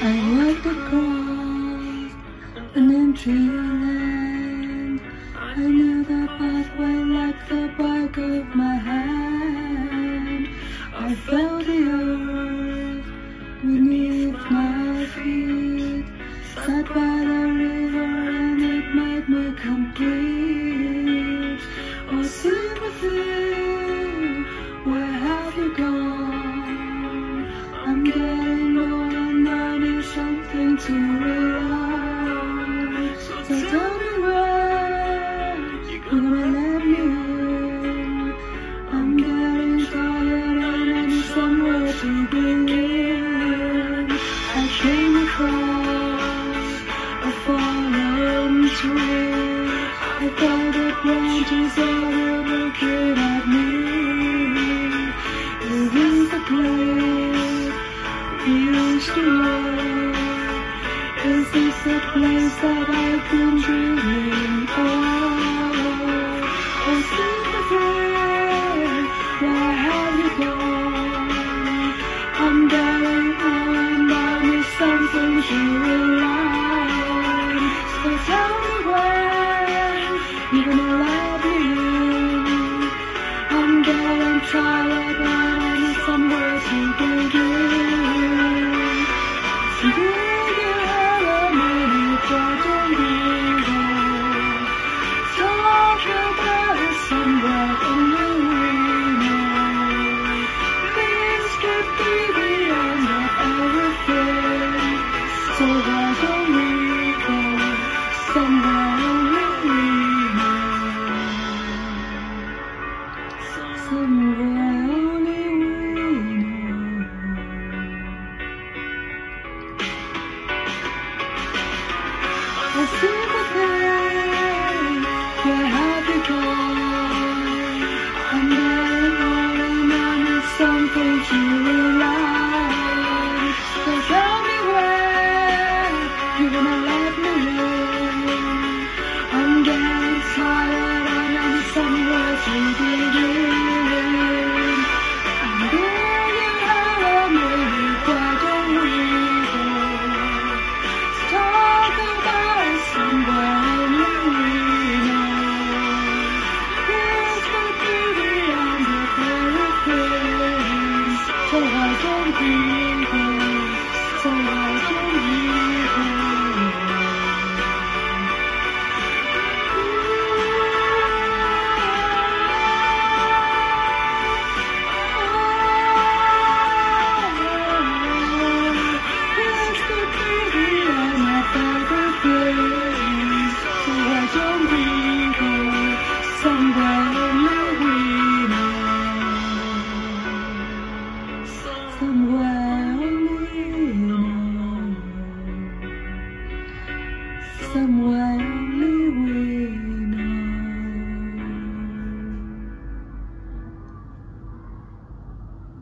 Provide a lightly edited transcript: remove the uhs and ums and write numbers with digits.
I walked across an empty land. I knew the pathway like the back of my hand. I felt the earth beneath my feet. Sat by the river and it made me complete. Oh, sympathy, where have you gone? I'm getting old and I need something to rely on. So tell me when you're gonna let me in. I'm getting tired and I need somewhere to begin. I came across a fallen tree. I thought the branches were looking at me. Is this the place we used to love? Is this the place that I've been dreaming of? Oh, sympathy, where have you gone? I'm getting on, I need something to rely on. So tell me when you're gonna let me in. I'm getting tired and I need somewhere to begin. So do you have a minute, don't you go? Talk about it somewhere in the window. Things could be the end of everything. So why don't we go somewhere only we know? Somewhere only we know. I see the pain, where have you gone? I'm getting old and I need something to rely on. So tell me when you're gonna let me in. I'm getting tired and I need somewhere to begin. And do you have a minute, why don't we go? Talk about it somewhere only we know. This could be the end of everything. So why don't we go? So why don't we go? This could be the end of everything. So why don't we go somewhere only we know? Somewhere only we know. Somewhere only we know.